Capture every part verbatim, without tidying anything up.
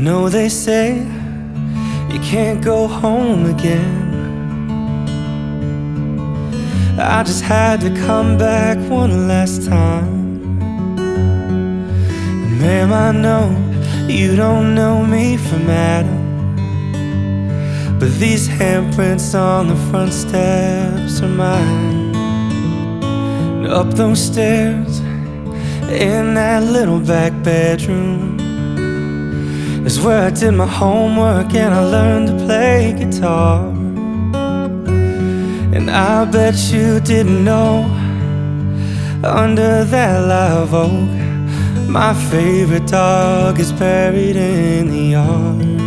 know they say you can't go home again. I just had to come back one last time. And ma'am, I know you don't know me from Adam, but these handprints on the front steps are mine. And up those stairs in that little back bedroom is where I did my homework and I learned to play guitar. And I bet you didn't know, under that live oak, my favorite dog is buried in the yard.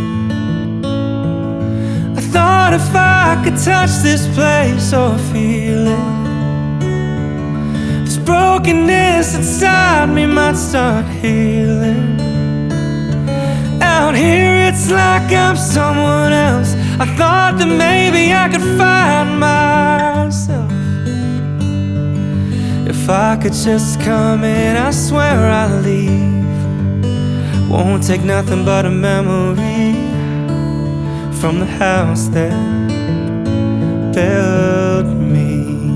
I thought if I could touch this place or feel it, this brokenness inside me might start healing. Out here it's like I'm someone else. I thought that maybe I could find myself if I could just come in. I swear I'll leave. Won't take nothing but a memory from the house that built me.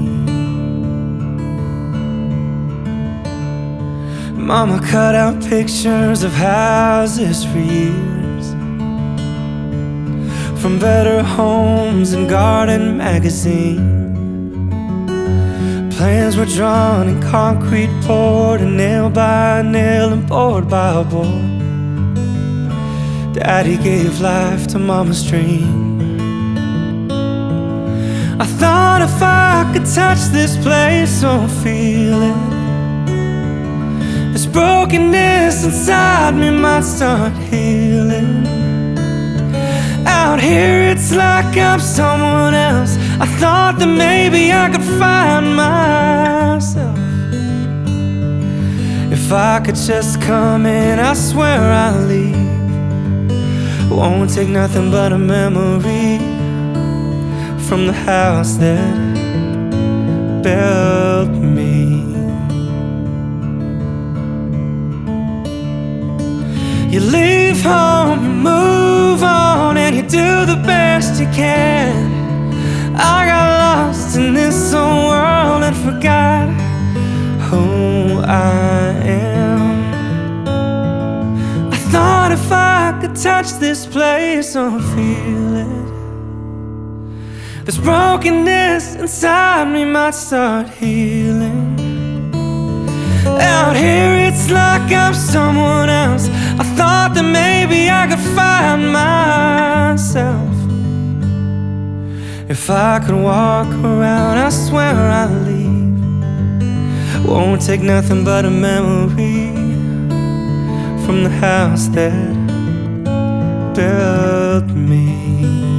Mama cut out pictures of houses for years, from Better Homes and Garden magazine. Plans were drawn in concrete poured, and nail by nail and board by board. Daddy gave life to Mama's dream. I thought if I could touch this place or feel it, this brokenness inside me might start healing. Out here it's like I'm someone else. I thought that maybe I could find myself if I could just come in. I swear I'll leave. Won't take nothing but a memory from the house that built me. You leave home, you move on, and you do the best you can. I got lost in this old world and forgot who I am. I thought if I could touch this place or feel it, this brokenness inside me might start healing. Out here it's like I'm someone else. I thought that maybe I could find myself if I could walk around. I swear I'll leave. Won't take nothing but a memory from the house that built me.